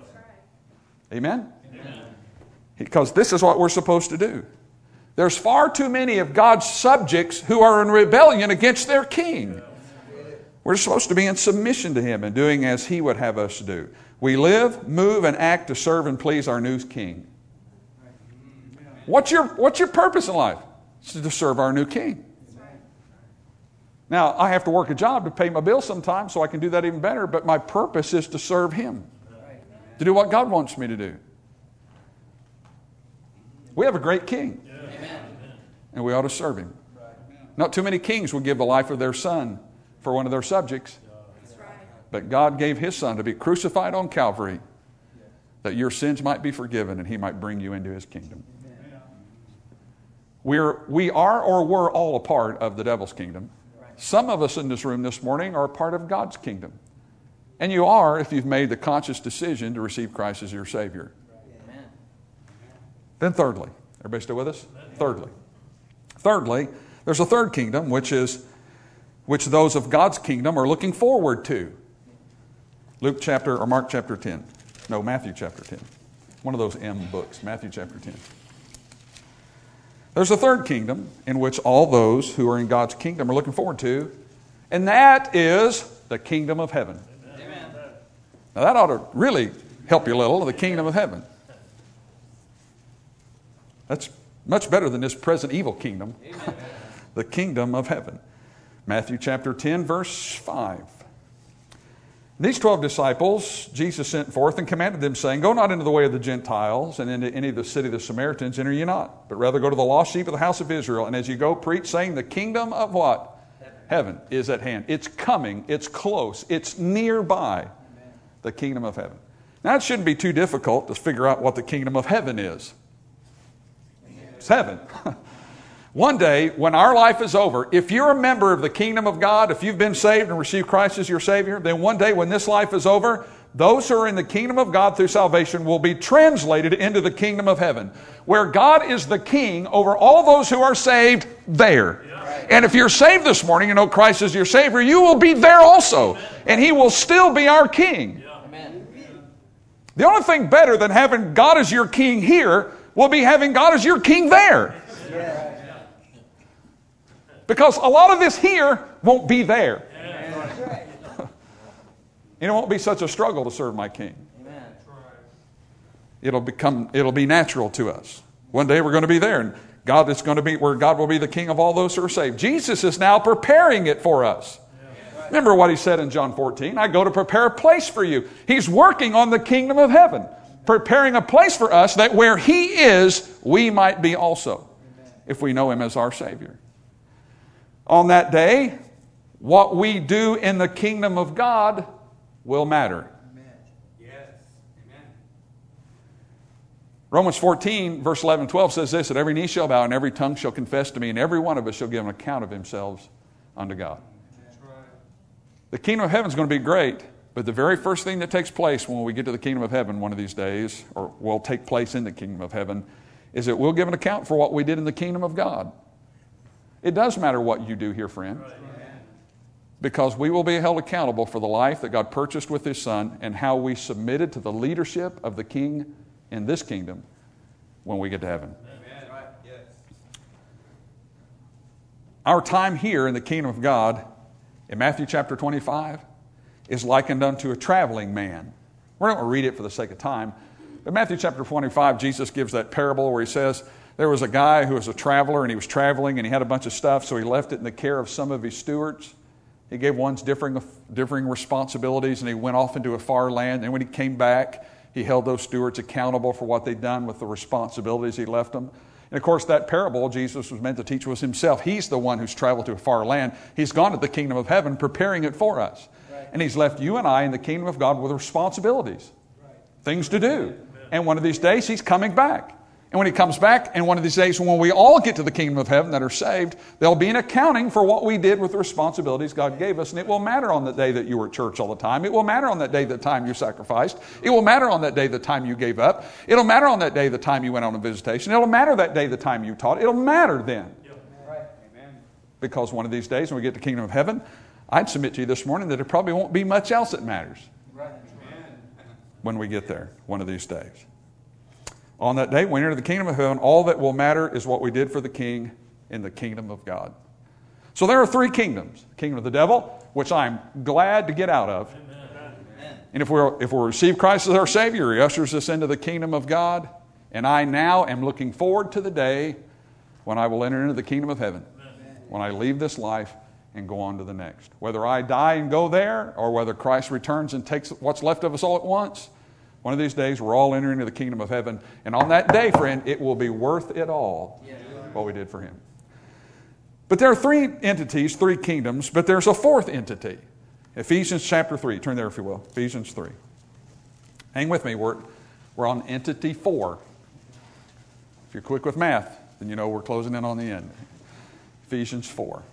Amen? Because this is what we're supposed to do. There's far too many of God's subjects who are in rebellion against their king. We're supposed to be in submission to Him and doing as He would have us do. We live, move, and act to serve and please our new King. What's your, what's your purpose in life? It's to serve our new King. Now, I have to work a job to pay my bills sometimes, so I can do that even better, but my purpose is to serve Him, to do what God wants me to do. We have a great King, and we ought to serve Him. Not too many kings would give the life of their son for one of their subjects. But God gave His Son to be crucified on Calvary that your sins might be forgiven and He might bring you into His kingdom. We're, we are or were all a part of the devil's kingdom. Some of us in this room this morning are a part of God's kingdom. And you are if you've made the conscious decision to receive Christ as your Savior. Then thirdly, everybody still with us? Thirdly. Thirdly, there's a third kingdom, which is which those of God's kingdom are looking forward to. Luke chapter, or Mark chapter ten. No, Matthew chapter ten. One of those M books, Matthew chapter ten. There's a third kingdom in which all those who are in God's kingdom are looking forward to, and that is the kingdom of heaven. Amen. Now that ought to really help you a little, the kingdom of heaven. That's much better than this present evil kingdom. The kingdom of heaven. Matthew chapter ten, verse five. These twelve disciples Jesus sent forth and commanded them, saying, go not into the way of the Gentiles, and into any of the city of the Samaritans enter ye not, but rather go to the lost sheep of the house of Israel. And as you go, preach, saying, the kingdom of what? Heaven, heaven is at hand. It's coming. It's close. It's nearby. Amen. The kingdom of heaven. Now, it shouldn't be too difficult to figure out what the kingdom of heaven is. It's heaven. One day, when our life is over, if you're a member of the kingdom of God, if you've been saved and received Christ as your Savior, then one day when this life is over, those who are in the kingdom of God through salvation will be translated into the kingdom of heaven, where God is the king over all those who are saved there. And if you're saved this morning and know Christ is your Savior, you will be there also. And He will still be our king. The only thing better than having God as your king here will be having God as your king there. Because a lot of this here won't be there. And it won't be such a struggle to serve my king. It'll become, it'll be natural to us. One day we're going to be there, and God is going to be where God will be the king of all those who are saved. Jesus is now preparing it for us. Remember what He said in John fourteen, I go to prepare a place for you. He's working on the kingdom of heaven, preparing a place for us that where He is, we might be also, if we know Him as our Savior. On that day, what we do in the kingdom of God will matter. Romans fourteen, verse eleven and twelve says this, that every knee shall bow and every tongue shall confess to me, and every one of us shall give an account of themselves unto God. That's right. The kingdom of heaven is going to be great, but the very first thing that takes place when we get to the kingdom of heaven one of these days, or will take place in the kingdom of heaven, is that we'll give an account for what we did in the kingdom of God. It does matter what you do here, friend, right. Because we will be held accountable for the life that God purchased with His Son and how we submitted to the leadership of the King in this kingdom when we get to heaven. Amen. Right. Yes. Our time here in the kingdom of God in Matthew chapter twenty-five is likened unto a traveling man. We're not going to read it for the sake of time, but Matthew chapter twenty-five, Jesus gives that parable where He says there was a guy who was a traveler and he was traveling and he had a bunch of stuff, so he left it in the care of some of his stewards. He gave one's differing, differing responsibilities, and he went off into a far land, and when he came back, He held those stewards accountable for what they'd done with the responsibilities He left them. And of course, that parable Jesus was meant to teach was Himself. He's the one who's traveled to a far land. He's gone to the kingdom of heaven, preparing it for us. Right. And He's left you and I in the kingdom of God with responsibilities, right. Things to do. And one of these days, He's coming back. And when He comes back, and one of these days when we all get to the kingdom of heaven that are saved, there'll be an accounting for what we did with the responsibilities God gave us. And it will matter on the day that you were at church all the time. It will matter on that day the time you sacrificed. It will matter on that day the time you gave up. It'll matter on that day the time you went on a visitation. It'll matter that day the time you taught. It'll matter then. Because one of these days when we get to the kingdom of heaven, I'd submit to you this morning that there probably won't be much else that matters when we get there one of these days. On that day, when we enter the kingdom of heaven, all that will matter is what we did for the King in the kingdom of God. So there are three kingdoms. The kingdom of the devil, which I'm glad to get out of. Amen. And if we if we receive Christ as our Savior, He ushers us into the kingdom of God. And I now am looking forward to the day when I will enter into the kingdom of heaven. Amen. When I leave this life and go on to the next. Whether I die and go there, or whether Christ returns and takes what's left of us all at once, one of these days, we're all entering into the kingdom of heaven. And on that day, friend, it will be worth it all, what we did for Him. But there are three entities, three kingdoms, but there's a fourth entity. Ephesians chapter three. Turn there if you will. Ephesians three. Hang with me. We're, we're on entity four. If you're quick with math, then you know we're closing in on the end. Ephesians four.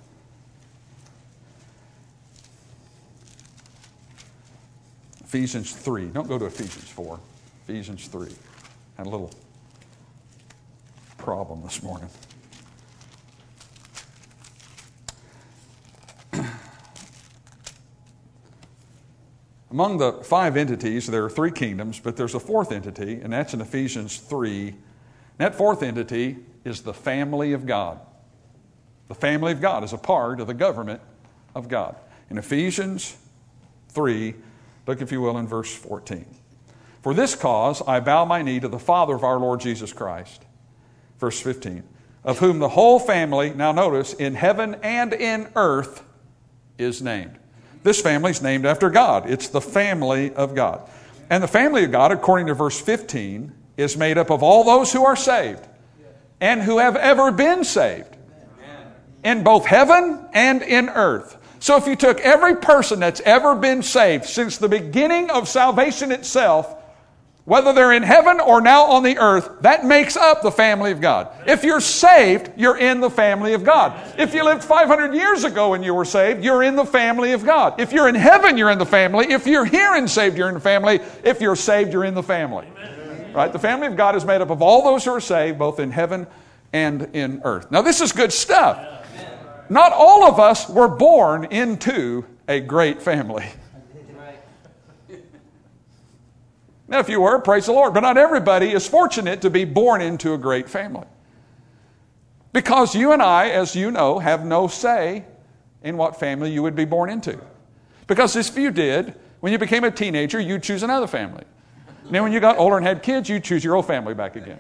Ephesians three. Don't go to Ephesians four. Ephesians three. Had a little problem this morning. Among the five entities, there are three kingdoms, but there's a fourth entity, and that's in Ephesians three. And that fourth entity is the family of God. The family of God is a part of the government of God. In Ephesians three, look, if you will, in verse fourteen. For this cause I bow my knee to the Father of our Lord Jesus Christ. Verse fifteen. Of whom the whole family, now notice, in heaven and in earth is named. This family is named after God. It's the family of God. And the family of God, according to verse fifteen, is made up of all those who are saved and who have ever been saved in both heaven and in earth. So if you took every person that's ever been saved since the beginning of salvation itself, whether they're in heaven or now on the earth, that makes up the family of God. If you're saved, you're in the family of God. If you lived five hundred years ago and you were saved, you're in the family of God. If you're in heaven, you're in the family. If you're here and saved, you're in the family. If you're saved, you're in the family. Right? The family of God is made up of all those who are saved, both in heaven and in earth. Now, this is good stuff. Not all of us were born into a great family. Now, if you were, praise the Lord. But not everybody is fortunate to be born into a great family. Because you and I, as you know, have no say in what family you would be born into. Because if you did, when you became a teenager, you'd choose another family. And then when you got older and had kids, you'd choose your old family back again.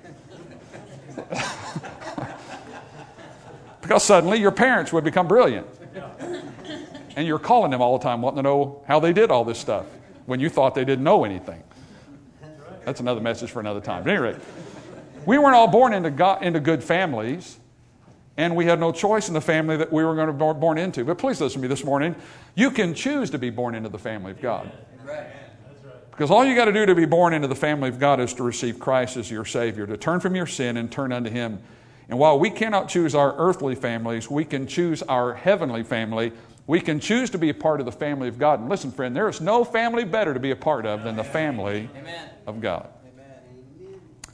Because suddenly your parents would become brilliant. And you're calling them all the time, wanting to know how they did all this stuff, when you thought they didn't know anything. That's another message for another time. But anyway, we weren't all born into, God, into good families, and we had no choice in the family that we were going to be born into. But please listen to me this morning. You can choose to be born into the family of God. Because all you got to do to be born into the family of God is to receive Christ as your Savior, to turn from your sin and turn unto Him. And while we cannot choose our earthly families, we can choose our heavenly family. We can choose to be a part of the family of God. And listen, friend, there is no family better to be a part of than the family Amen. Of God. Amen.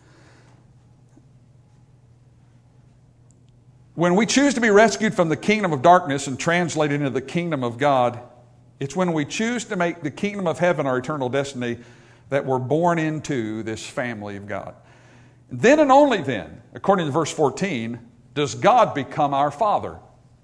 When we choose to be rescued from the kingdom of darkness and translated into the kingdom of God, it's when we choose to make the kingdom of heaven our eternal destiny that we're born into this family of God. Then and only then, according to verse fourteen, does God become our Father.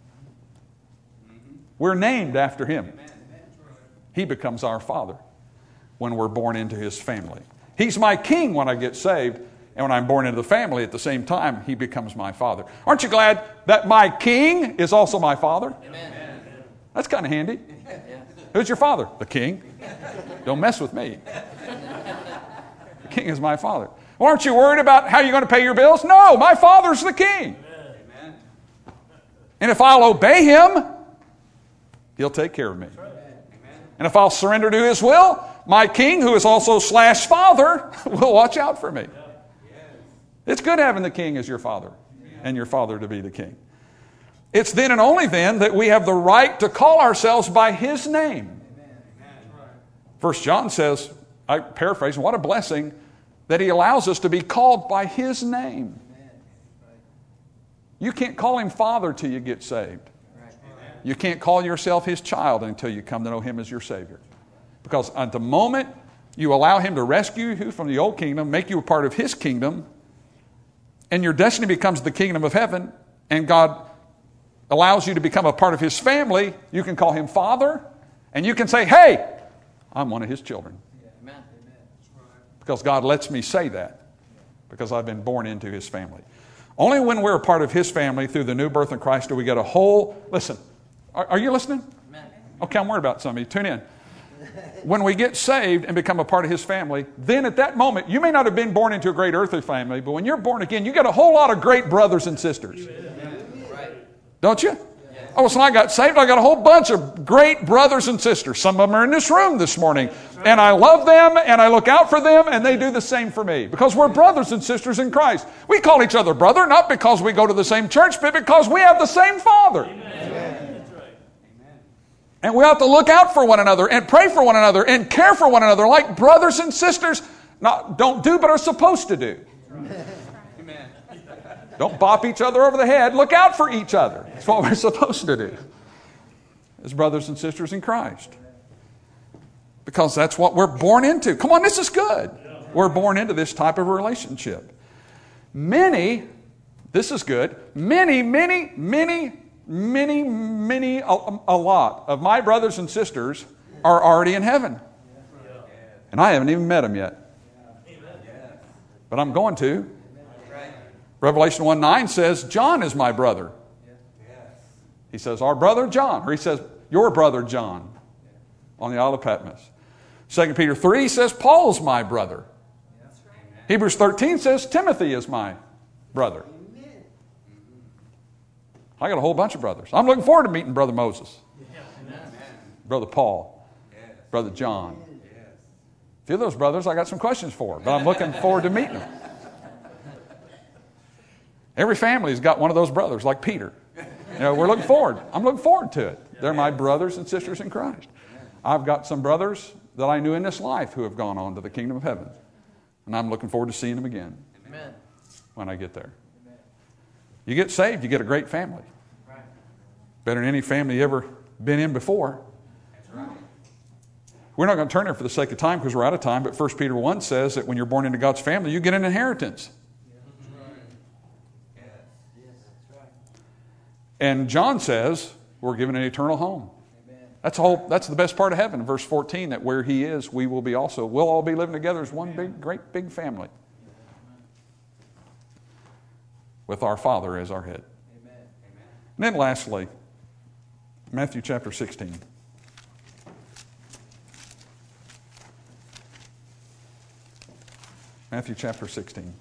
We're named after Him. He becomes our Father when we're born into His family. He's my King when I get saved, and when I'm born into the family at the same time, He becomes my Father. Aren't you glad that my King is also my Father? Amen. That's kind of handy. Who's your father? The King. Don't mess with me. The King is my Father. Well, aren't you worried about how you're going to pay your bills? No, my Father's the King. Amen. And if I'll obey Him, He'll take care of me. And if I'll surrender to His will, my King, who is also slash Father, will watch out for me. It's good having the King as your Father and your Father to be the King. It's then and only then that we have the right to call ourselves by His name. First John says, I paraphrase, what a blessing that He allows us to be called by His name. You can't call Him Father till you get saved. You can't call yourself His child until you come to know Him as your Savior. Because at the moment you allow Him to rescue you from the old kingdom, make you a part of His kingdom, and your destiny becomes the kingdom of heaven, and God allows you to become a part of His family, you can call Him Father, and you can say, hey, I'm one of His children. Amen. Because God lets me say that, because I've been born into His family. Only when we're a part of His family through the new birth in Christ do we get a whole, listen, are, are you listening? Amen. Okay, I'm worried about some of you. Tune in. When we get saved and become a part of His family, then at that moment, you may not have been born into a great earthly family, but when you're born again, you get a whole lot of great brothers and sisters. Don't you? Oh, so I got saved, I got a whole bunch of great brothers and sisters. Some of them are in this room this morning. And I love them, and I look out for them, and they do the same for me. Because we're brothers and sisters in Christ. We call each other brother, not because we go to the same church, but because we have the same Father. Amen. And we have to look out for one another, and pray for one another, and care for one another, like brothers and sisters not don't do, but are supposed to do. Amen. Don't bop each other over the head. Look out for each other. That's what we're supposed to do as brothers and sisters in Christ. Because that's what we're born into. Come on, this is good. We're born into this type of relationship. Many, this is good, many, many, many, many, many, a, a lot of my brothers and sisters are already in heaven. And I haven't even met them yet. But I'm going to. Revelation one nine says, John is my brother. He says, our brother John. Or he says, your brother John on the Isle of Patmos. Second Peter three says, Paul's my brother. Hebrews thirteen says, Timothy is my brother. I got a whole bunch of brothers. I'm looking forward to meeting Brother Moses. Brother Paul. Brother John. few of those brothers I got some questions for, but I'm looking forward to meeting them. Every family's got one of those brothers, like Peter. You know, we're looking forward. I'm looking forward to it. They're my brothers and sisters in Christ. I've got some brothers that I knew in this life who have gone on to the kingdom of heaven. And I'm looking forward to seeing them again Amen. When I get there. Amen. You get saved, you get a great family. Right. Better than any family you ever been in before. That's right. We're not going to turn there for the sake of time because we're out of time, but First Peter one says that when you're born into God's family, you get an inheritance. And John says we're given an eternal home. Amen. That's all. That's the best part of heaven. Verse fourteen, that where He is, we will be also. We'll all be living together as one big, great, big family. With our Father as our head. Amen. And then lastly, Matthew chapter sixteen. Matthew chapter sixteen.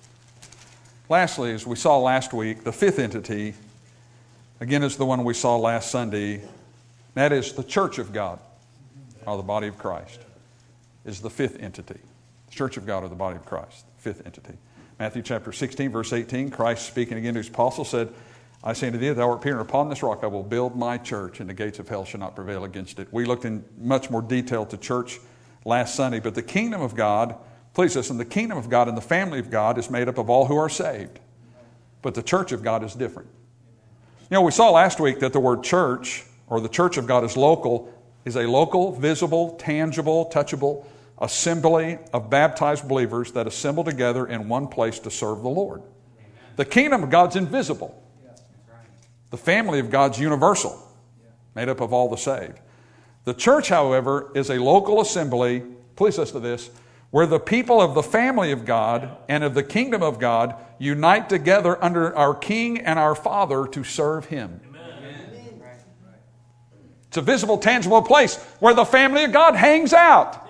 Lastly, as we saw last week, the fifth entity, again, is the one we saw last Sunday. That is the church of God, or the body of Christ, is the fifth entity. The church of God, or the body of Christ, fifth entity. Matthew chapter sixteen, verse eighteen, Christ speaking again to His apostles said, I say unto thee, thou art Peter, and upon this rock I will build my church, and the gates of hell shall not prevail against it. We looked in much more detail to church last Sunday, but the kingdom of God, please listen, the kingdom of God and the family of God is made up of all who are saved. But the church of God is different. You know, we saw last week that the word church, or the church of God is local, is a local, visible, tangible, touchable assembly of baptized believers that assemble together in one place to serve the Lord. Amen. The kingdom of God's invisible. Yeah, right. The family of God's universal, yeah. Made up of all the saved. The church, however, is a local assembly, please listen to this, where the people of the family of God and of the kingdom of God unite together under our King and our Father to serve Him. Amen. It's a visible, tangible place where the family of God hangs out.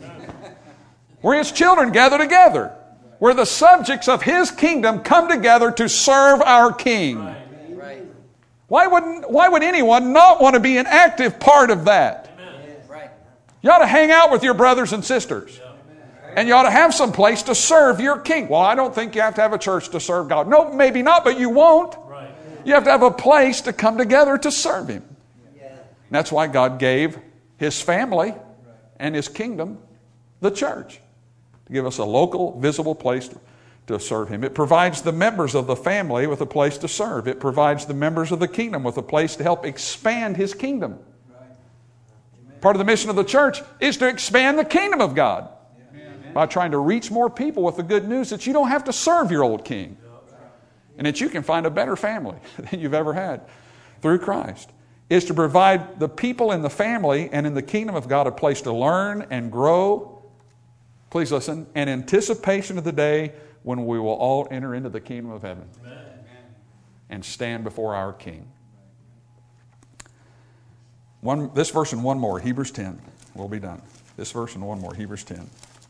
Where His children gather together. Where the subjects of His kingdom come together to serve our King. Why wouldn't, why would anyone not want to be an active part of that? You ought to hang out with your brothers and sisters. And you ought to have some place to serve your King. Well, I don't think you have to have a church to serve God. No, maybe not, but you won't. Right. You have to have a place to come together to serve Him. Yeah. And that's why God gave His family and His kingdom, the church, to give us a local, visible place to, to serve Him. It provides the members of the family with a place to serve. It provides the members of the kingdom with a place to help expand His kingdom. Right. Part of the mission of the church is to expand the kingdom of God. By trying to reach more people with the good news that you don't have to serve your old king. And that you can find a better family than you've ever had through Christ. Is to provide the people in the family and in the kingdom of God a place to learn and grow. Please listen. In anticipation of the day when we will all enter into the kingdom of heaven. Amen. And stand before our King. One, this verse and one more. Hebrews ten. We'll be done. This verse and one more. Hebrews ten.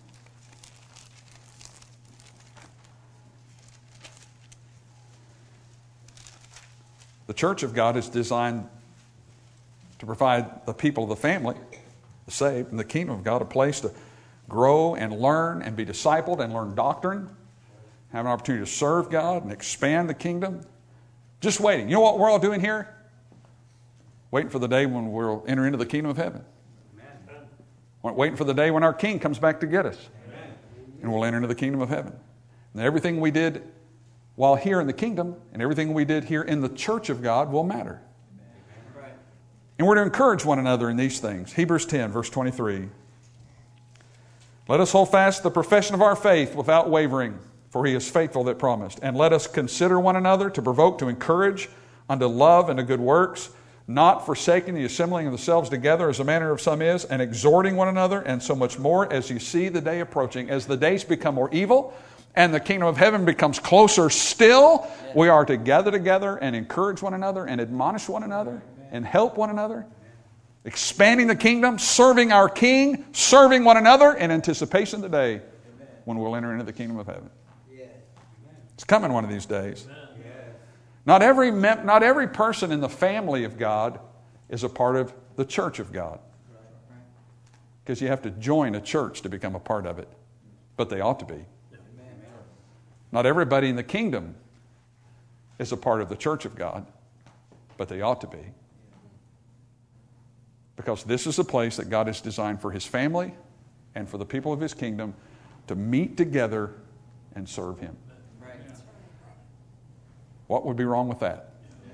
The church of God is designed to provide the people of the family, the saved, and the kingdom of God a place to grow and learn and be discipled and learn doctrine, have an opportunity to serve God and expand the kingdom. Just waiting. You know what we're all doing here? Waiting for the day when we'll enter into the kingdom of heaven. Amen. Waiting for the day when our King comes back to get us. Amen. And we'll enter into the kingdom of heaven. And everything we did while here in the kingdom and everything we did here in the church of God will matter. Amen. And we're to encourage one another in these things. Hebrews ten, verse twenty-three. Let us hold fast the profession of our faith without wavering, for He is faithful that promised. And let us consider one another to provoke, to encourage unto love and to good works, not forsaking the assembling of themselves together as the manner of some is, and exhorting one another, and so much more as you see the day approaching. As the days become more evil, and the kingdom of heaven becomes closer still, we are to gather together and encourage one another and admonish one another and help one another, expanding the kingdom, serving our King, serving one another in anticipation of the day when we'll enter into the kingdom of heaven. It's coming one of these days. Not every, mem- not every person in the family of God is a part of the church of God. because you have to join a church to become a part of it. But they ought to be. Not everybody in the kingdom is a part of the church of God, but they ought to be. Because this is a place that God has designed for His family and for the people of His kingdom to meet together and serve Him. What would be wrong with that?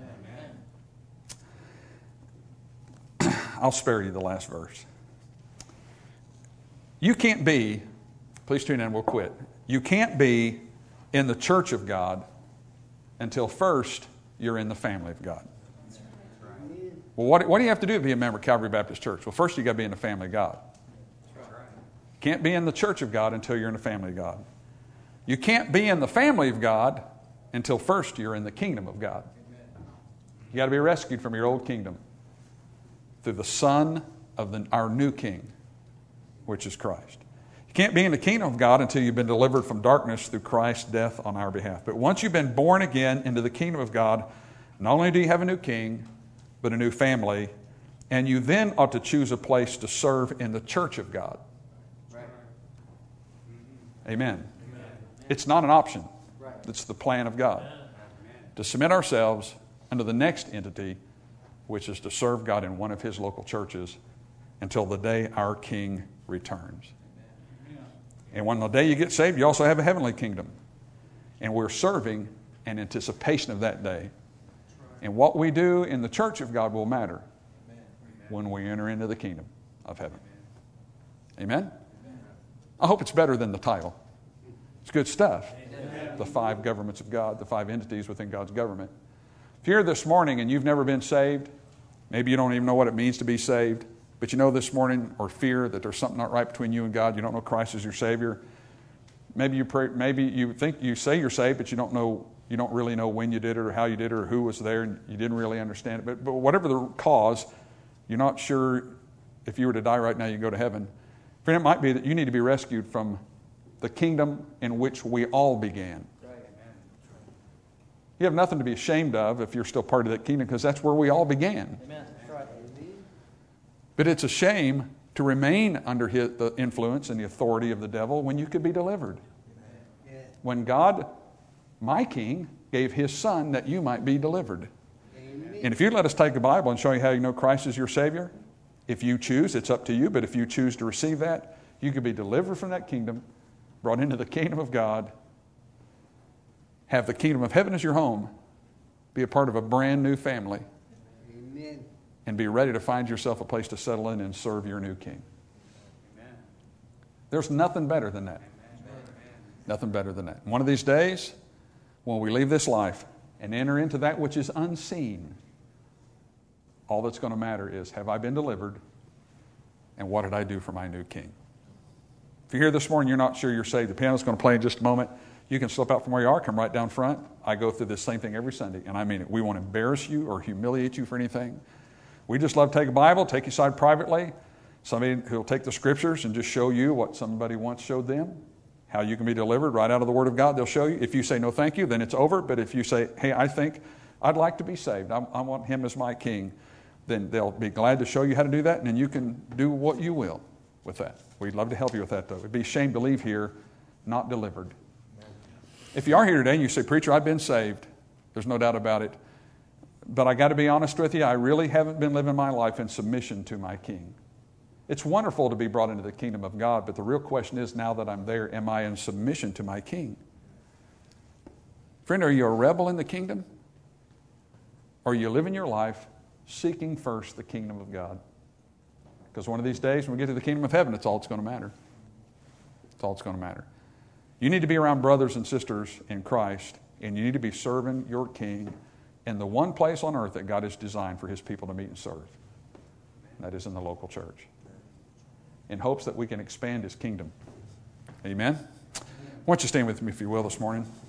I'll spare you the last verse. You can't be, please tune in, we'll quit. You can't be in the church of God until first you're in the family of God. Well, what, what do you have to do to be a member of Calvary Baptist Church? Well, first you got to be in the family of God. You can't be in the church of God until you're in the family of God. You can't be in the family of God until first you're in the kingdom of God. You got to be rescued from your old kingdom through the Son of the, our new King, which is Christ. You can't be in the kingdom of God until you've been delivered from darkness through Christ's death on our behalf. But once you've been born again into the kingdom of God, not only do you have a new king, but a new family, and you then ought to choose a place to serve in the church of God. Right. Amen. Amen. It's not an option. Right. It's the plan of God. Amen. To submit ourselves under the next entity, which is to serve God in one of His local churches until the day our King returns. Amen. And when the day you get saved, you also have a heavenly kingdom. And we're serving in anticipation of that day. And what we do in the church of God will matter when we enter into the kingdom of heaven. Amen? I hope it's better than the title. It's good stuff. The five governments of God, the five entities within God's government. If you're here this morning and you've never been saved, maybe you don't even know what it means to be saved, but you know this morning, or fear that there's something not right between you and God, you don't know Christ as your Savior. Maybe you pray, maybe you think you say you're saved, but you don't know, you don't really know when you did it or how you did it or who was there, and you didn't really understand it. But, but whatever the cause, you're not sure if you were to die right now, you go to heaven. Friend, it might be that you need to be rescued from the kingdom in which we all began. You have nothing to be ashamed of if you're still part of that kingdom, because that's where we all began. Amen. But it's a shame to remain under his, the influence and the authority of the devil when you could be delivered. Amen. When God, my King, gave His Son that you might be delivered. Amen. And if you'd let us take the Bible and show you how you know Christ is your Savior, if you choose, it's up to you, but if you choose to receive that, you could be delivered from that kingdom, brought into the kingdom of God, have the kingdom of heaven as your home, be a part of a brand new family, Amen. And be ready to find yourself a place to settle in and serve your new King. Amen. There's nothing better than that. Amen. Nothing better than that. One of these days, when we leave this life and enter into that which is unseen, all that's going to matter is, have I been delivered, and what did I do for my new King? If you're here this morning, you're not sure you're saved, the piano's going to play in just a moment. You can slip out from where you are, come right down front. I go through this same thing every Sunday, and I mean it. We won't embarrass you or humiliate you for anything. We just love to take a Bible, take you aside privately, somebody who'll take the Scriptures and just show you what somebody once showed them, how you can be delivered right out of the Word of God. They'll show you. If you say no thank you, then it's over. But if you say, hey, I think I'd like to be saved, I, I want Him as my King, then they'll be glad to show you how to do that, and then you can do what you will with that. We'd love to help you with that, though. It'd be a shame to leave here not delivered. If you are here today and you say, preacher, I've been saved, there's no doubt about it, but I got to be honest with you, I really haven't been living my life in submission to my King. It's wonderful to be brought into the kingdom of God, but the real question is, now that I'm there, am I in submission to my King? Friend, are you a rebel in the kingdom? Or are you living your life seeking first the kingdom of God? Because one of these days, when we get to the kingdom of heaven, it's all that's going to matter. It's all that's going to matter. You need to be around brothers and sisters in Christ, and you need to be serving your King in the one place on earth that God has designed for His people to meet and serve. And that is in the local church, in hopes that we can expand His kingdom. Amen? Why don't you stand with me, if you will, this morning?